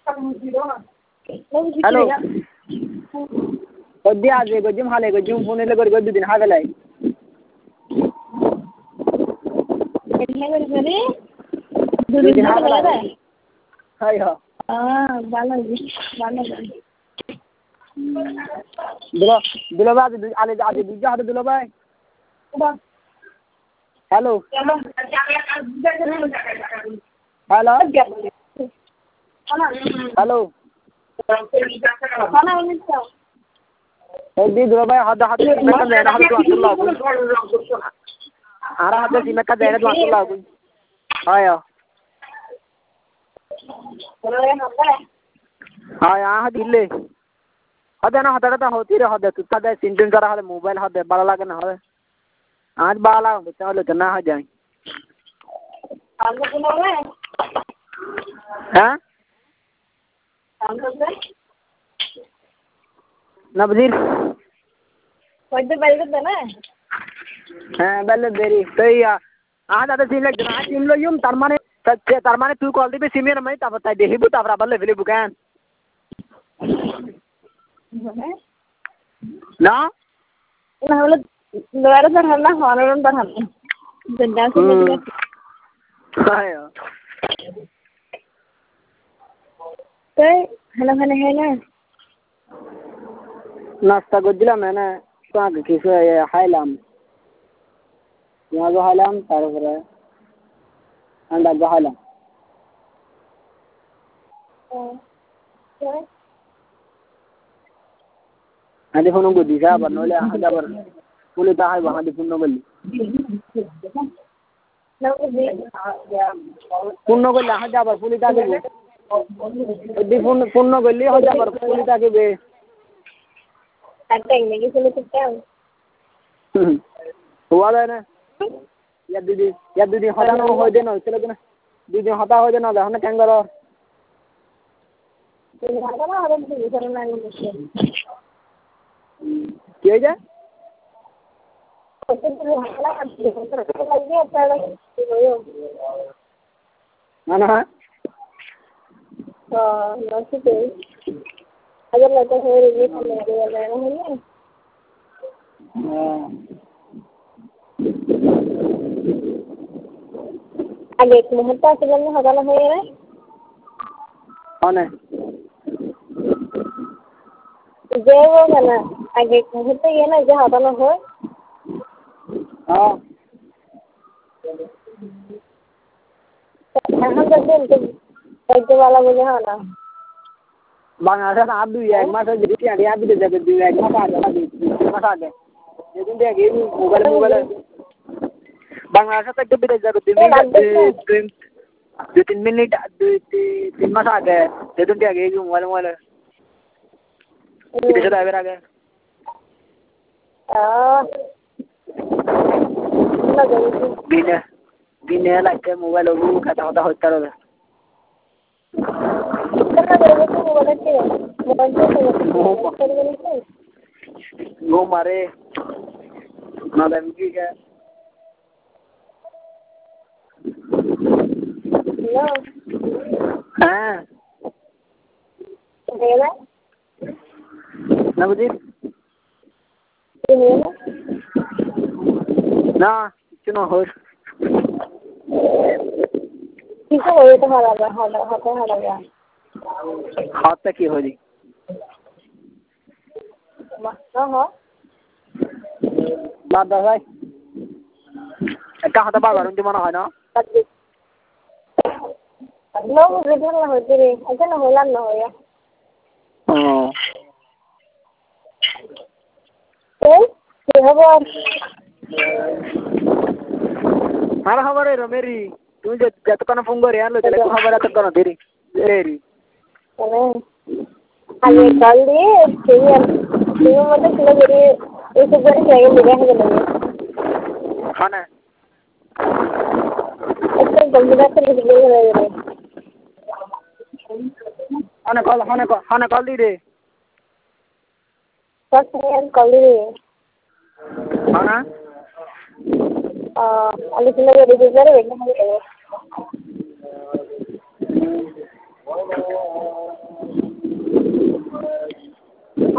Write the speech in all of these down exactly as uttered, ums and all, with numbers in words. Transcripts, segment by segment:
Hello. Kodi aje gojum hale gojum phone le gori godi din ha belai. Ele gori gori. Dudi din ha belai. Hai ha. Ah, bala bala. Dilo dilo ba ale aje dija hade dilo bhai. Hello. Hello. Hello. Edi dilo bhai hada hada sima ka dena hada tu Abdullah ko. Ara hada sima ka dena tu Abdullah ko. Aya. Aya hada ille. Hada na hada ta hoti re hada tu hada sintin kara hada mobile hada bala laga na hada. आज बाला चलो तो ना हो जाए हाँ नबजीर वैसे बैल तो ना हाँ बैल देरी तो या आज आता सिम लग आज सिम लो यूं तरमाने सच्चे तरमाने तू कॉल दी पे सिम ये नहीं तब बताई दे ही बुत अब राबल लेवली बुकान ना ना हम लोग दोबारा से हम ना हॉर्न पर हम जिंदा से मिल गए हाँ तो हेलो हेलो हेलो नाश्ता को दिला मैंने कहाँ किसी ये हाइलाम यहाँ जो हाइलाम तारीफ रहा है अंडा जो हाइलाम nanti phone ko disa ba nole hada bar puli ta hai wahan di punno golli punno golli hada bar puli ta ke di phone punno golli hada bar puli ta ke be tag me ki sunu kitta huwa la na ya didi ya didi hada no hoy de no chalo na didi hada hoy de no da hana kangaro hada na hada di sarna ni क्या है mana हाँ नौकरी पे अगर लगता है ये करने के लिए जाना है ना आगे एक मुहूर्त से जल्दी हटाना है ना कौन है जय वो है ना आगे एक मुहूर्त ये ना जो हटाना हो हाँ हम करते हैं तो एक वाला मुझे है ना बांग्लादेश आप भी एक मास जब भी आगे आप भी जब भी एक मास आगे आप भी मास आगे ये दिन देख ये मोबाइल मोबाइल बांग्लादेश तक जब भी जब भी दो तीन मिनट दो तीन मास आगे ये दिन देख ये मोबाइल मोबाइल किधर आगे आगे हाँ बिना बिना लाइट मोबाइल वो खाता होता होता रहा कितना देर में मोबाइल के मोबाइल से वो मारे मैडम की क्या हेलो हाँ देना नवदीप देना ना चुनो हो किसे हो ये तो हरा हरा हरा हरा गया हाथ तक ही हो जी ना हो बात दस है कहाँ तक बात करूँ जी मना है ना नो मुझे ना होती रे ऐसा ना होला ना हो या हाँ तो ये खबर हमारा खबर है रोमेरी तू जब जब तक ना फोन कर यार लो चले खबर आता करो तेरी तेरी आगे कल दिए चाहिए चाहिए मतलब चलो मेरी एक बार चाहिए मिला है जल्दी खाना अच्छा जल्दी से निकल गए खाना कॉल खाना कॉल खाना कॉल दी रे बस मैं कल दिए खाना आ अभी चलो मेरी गुजर है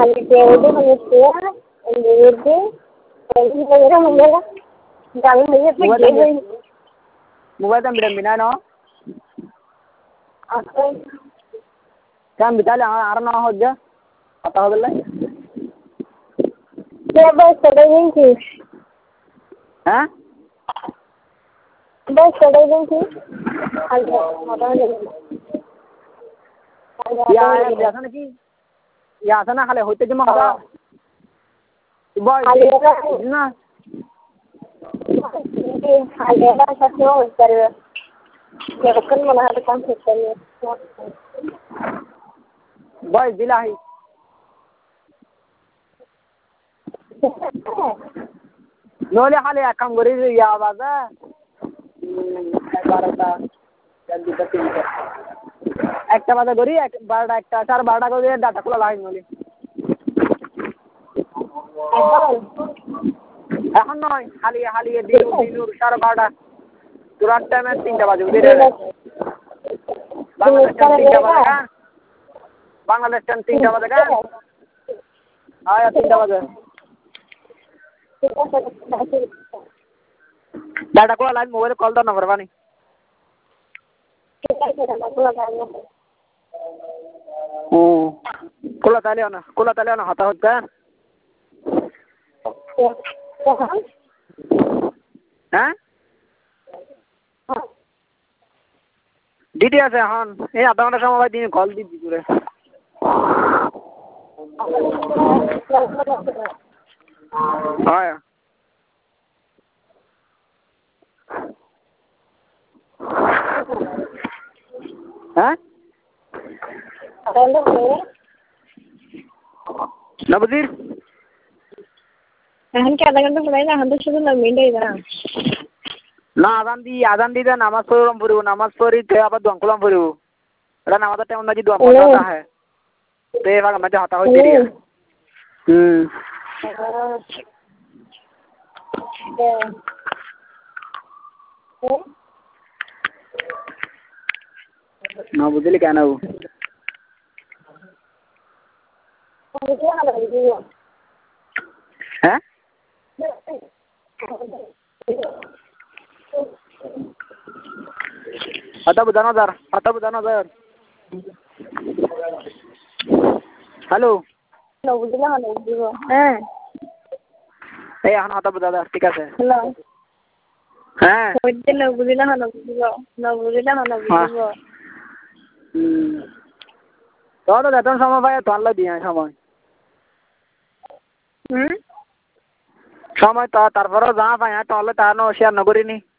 খালি পেঁয়াজ খালি পেঁয়াজ এমনি এই মেরা মেরা দামি মেয়ে पे गे गई मोबाइल तो बिना बिना ना अच्छा काम बिताले आर ना हो जा पता हो गले क्या बस चले गई थी हैं बस चले गई थी अच्छा पता नहीं या या ना की या ना खाले होते जमा होगा बॉय ना Ada satu dari ya bukan mana ada konsep dari boy bilahi nole hale akam gori ya baza বারোটা দুটো তিনটা একটা বাজে করি বারোটা একটা চার বারোটা করে ডাটা খোলা লাগে নলে এখন নয় হালিয়ে হালিয়ে দিন দিনুর সাড়ে বারোটা তুরার টাইমে তিনটা বাজে উঠে বাংলাদেশ তিনটা বাজে না বাংলাদেশ তিনটা বাজে না হ্যাঁ তিনটা বাজে ডাটা খোলা লাগে মোবাইলে কল দাও নম্বর বানি হুম খোলা তালে না খোলা তালে না হতা হচ্ছে হ্যাঁ দিদি আছে এখন এই আধা ঘন্টা সময় দিন কল দিবি করে হয় হ্যাঁ নবদির এখন কি আধা ঘন্টা পড়াই না এখন তো শুধু নয় মিনিট না না আজান দি আজান দিতে নামাজ পড়লাম পড়ব নামাজ পড়ি তে আবার দোয়া করলাম পড়ব এটা নামাজের টাইম নাকি দোয়া পড়া হয় তে এবার আমাদের হতা হই দেরি হুম না বুঝলি কেন হ্যাঁ आता बुझा ना जर आता बुझा ना जर हेलो না বুঝলে না বুঝবো হ্যাঁ এই এখন आता बुझा जर ঠিক আছে হ্যালো হ্যাঁ বুঝলে না বুঝলে না বুঝবো না বুঝলে না বুঝবো হুম তো তো বেতন সময় পায় তো আল্লাহ দিয়ে সময় হুম সময় তো তারপরে যা পায় তো আল্লাহ তা না শেয়ার না করিনি